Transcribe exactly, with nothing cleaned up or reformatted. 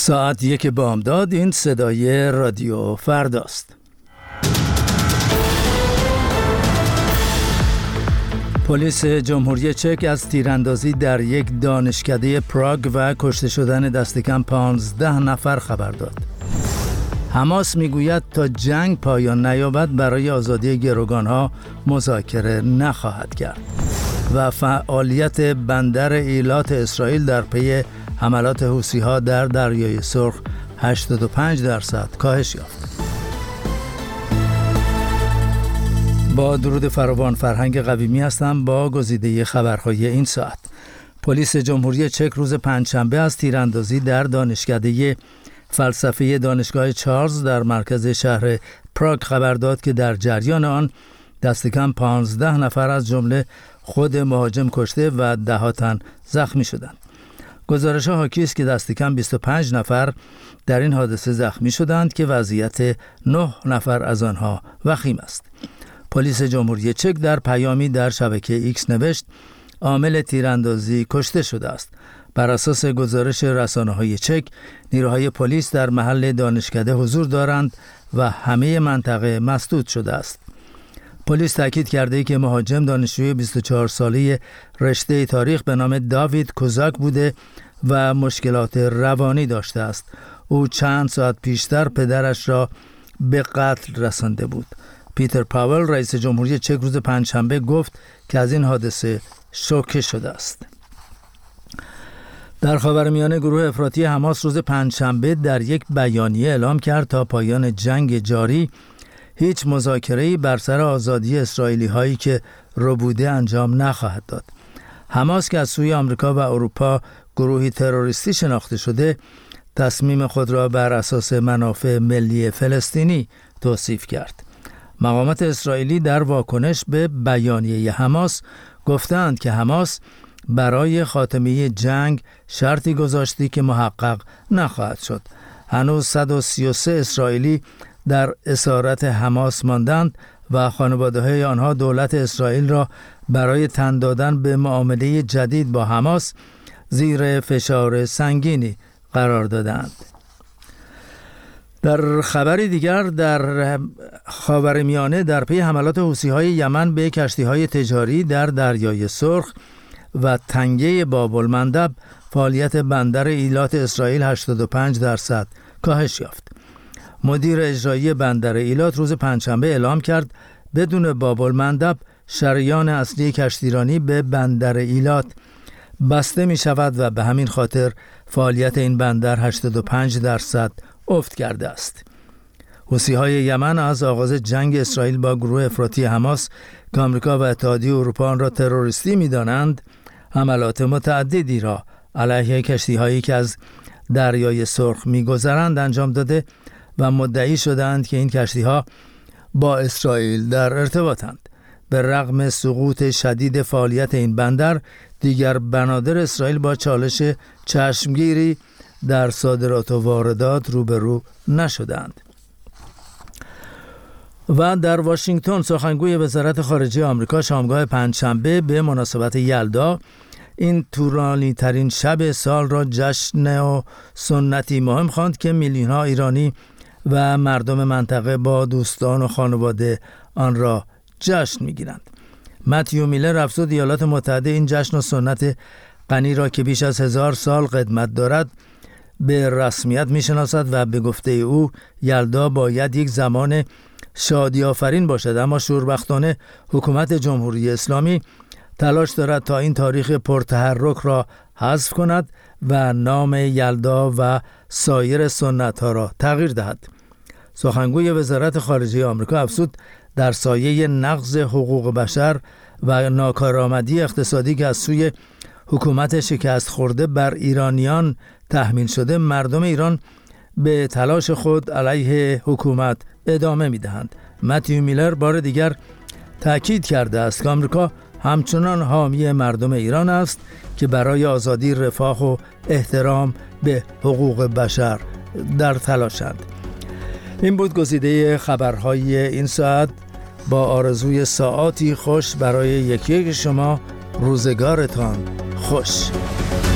ساعت یک بامداد. این صدای رادیو فرداست. پلیس جمهوری چک از تیراندازی در یک دانشکده پراگ و کشته شدن دست کم پانزده نفر خبر داد. حماس میگوید تا جنگ پایان نیابد برای آزادی گروگانها مذاکره نخواهد کرد و فعالیت بندر ایلات اسرائیل در پی حملات حوثی‌ها در دریای سرخ هشتاد و پنج درصد کاهش یافت. با درود فراوان، فرهنگ قویمی هستم با گزیده خبرهای این ساعت. پلیس جمهوری چک روز پنجشنبه از تیراندازی در دانشکده فلسفه دانشگاه چارلز در مرکز شهر پراگ خبر داد که در جریان آن دست کم پانزده نفر از جمله خود مهاجم کشته و ده ها تن زخمی شدند. گزارش ها حاکی است که دست کم بیست و پنج نفر در این حادثه زخمی شدند که وضعیت نه نفر از آنها وخیم است. پلیس جمهوری چک در پیامی در شبکه ایکس نوشت عامل تیراندازی کشته شده است. بر اساس گزارش رسانه‌های چک، نیروهای پلیس در محل دانشکده حضور دارند و همه منطقه مسدود شده است. پلیس تاکید کرده که مهاجم دانشجوی بیست و چهار ساله رشته تاریخ به نام داوید کوزاک بوده و مشکلات روانی داشته است. او چند ساعت پیشتر پدرش را به قتل رسانده بود. پیتر پاول، رئیس جمهوری چک، روز پنجشنبه گفت که از این حادثه شوکه شده است. در خاورمیانه، گروه افراطی حماس روز پنجشنبه در یک بیانیه اعلام کرد تا پایان جنگ جاری هیچ مذاکره‌ای بر سر آزادی اسرائیلی هایی که ربوده انجام نخواهد داد. حماس که از سوی آمریکا و اروپا گروهی تروریستی شناخته شده، تصمیم خود را بر اساس منافع ملی فلسطینی توصیف کرد. مقامات اسرائیلی در واکنش به بیانیه حماس گفتند که حماس برای خاتمه جنگ شرطی گذاشتی که محقق نخواهد شد. هنوز صد و سی و سه اسرائیلی در اسارت حماس ماندند و خانواده‌های آنها دولت اسرائیل را برای تن دادن به معامله جدید با حماس زیر فشار سنگینی قرار دادند. در خبری دیگر، در خاورمیانه در پی حملات حوثی‌های یمن به کشتی‌های تجاری در دریای سرخ و تنگه باب المندب، فعالیت بندر ایلات اسرائیل هشتاد و پنج درصد کاهش یافت. مدیر اجرایی بندر ایلات روز پنجشنبه اعلام کرد بدون باب المندب شریان اصلی کشتیرانی به بندر ایلات بسته می شود و به همین خاطر فعالیت این بندر هشتاد و پنج درصد افت کرده است. حوثی‌های یمن از آغاز جنگ اسرائیل با گروه افراطی حماس که آمریکا و اتحادیه اروپا آن را تروریستی می‌دانند، حملات متعددی را علیه کشتی‌هایی که از دریای سرخ می‌گذرند انجام داده و مدعی شدند که این کشتی‌ها با اسرائیل در ارتباطند. به رغم سقوط شدید فعالیت این بندر، دیگر بنادر اسرائیل با چالش چشمگیری در صادرات و واردات روبرو نشدند. و در واشنگتن، سخنگوی وزارت خارجه آمریکا شامگاه پنجشنبه به مناسبت یلدا، این طولانی ترین شب سال را جشن و سنتی مهم خواند که میلیون‌ها ایرانی و مردم منطقه با دوستان و خانواده آن را جشن می‌گیرند. متیو میلر، افسر ایالات متحده، این جشن و سنت غنی را که بیش از هزار سال قدمت دارد به رسمیت می‌شناسد و به گفته او یلدا باید یک زمان شادی آفرین باشد، اما شوربختانه حکومت جمهوری اسلامی تلاش دارد تا این تاریخ پرتحرک را حذف کند و نام یلدا و سایر سنت‌ها را تغییر دهد. سخنگوی وزارت خارجه آمریکا افزود در سایه نقض حقوق بشر و ناکارآمدی اقتصادی که از سوی حکومت شکست خورده بر ایرانیان تحمیل شده، مردم ایران به تلاش خود علیه حکومت ادامه می‌دهند. متیو میلر بار دیگر تأکید کرده است که آمریکا همچنان حامی مردم ایران است که برای آزادی، رفاه و احترام به حقوق بشر در تلاشند. این بود گزیده خبرهای این ساعت با آرزوی ساعاتی خوش برای یکی یک شما. روزگارتان خوش.